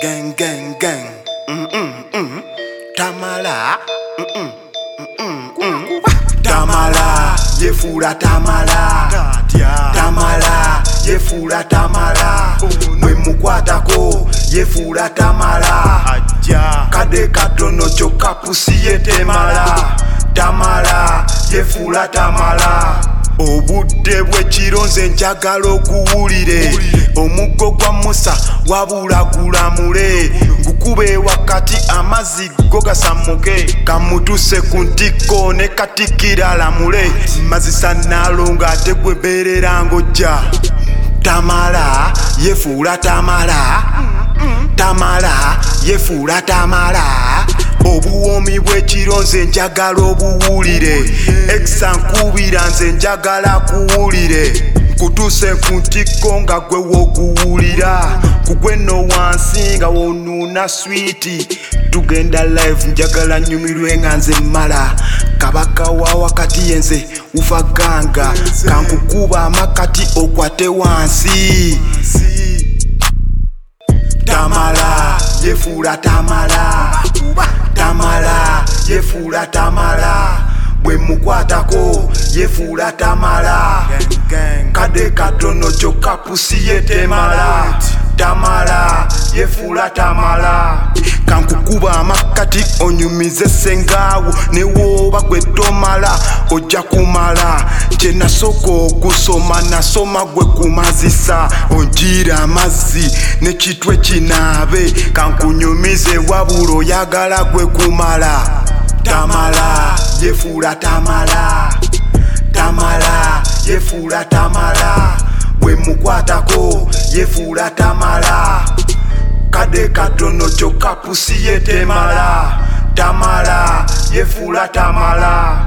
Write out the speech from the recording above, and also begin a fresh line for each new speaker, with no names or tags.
Gang, gang, gang. Tamala. Tamala. Yefula Tamala. Tamala. Yefula Tamala. Mwemukwatako. Yefula Tamala. Kade katono choka pusi yetemala. Tamala. Yefula Tamala. Obudde bw'ekiro nze njagala okuwulire omuggo gwa Musa wabula gulamule ngukube wakati amazzi go gasammuke kamutuse ku ntikko ne katikira lamule mazisa nalonga ate gwe mbeerera ng'ojja Tamala yefuula Tamala Tamala yefuula Tamala obuwoomi bw'ekiro nze njagala obuwulire ekisa nkubira nze njagala kuwulire nkutuse ku ntikko nga gwe wokuwulira kugwe no wansi nga wonuuna switi tugenda live njagala nyumirwe nga nze mala kabaka wa wakati yenze ufa ganga kankukuba amakati okwate wansi Tamala yefuula Tamala Tamala yefuula Tamala bwe mukwatako yefuula Tamala kade katono kyokka pusi yetemala Tamala yefuula Tamala kankukuba amakati onyumize sengaawo ne wooba gwe tomala ojja kumala kye nasooka okusoma nasoma gwe kumazisa onjiira amazzi n'ekitwe kinaabe kankunyumize wabula oyagala gwe kumala Tamala yefuula Tamala Tamala yefuula Tamala bwe mukwatako yefuula Tamala kade katono kyokka pusi yetemala Tamala yefuula Tamala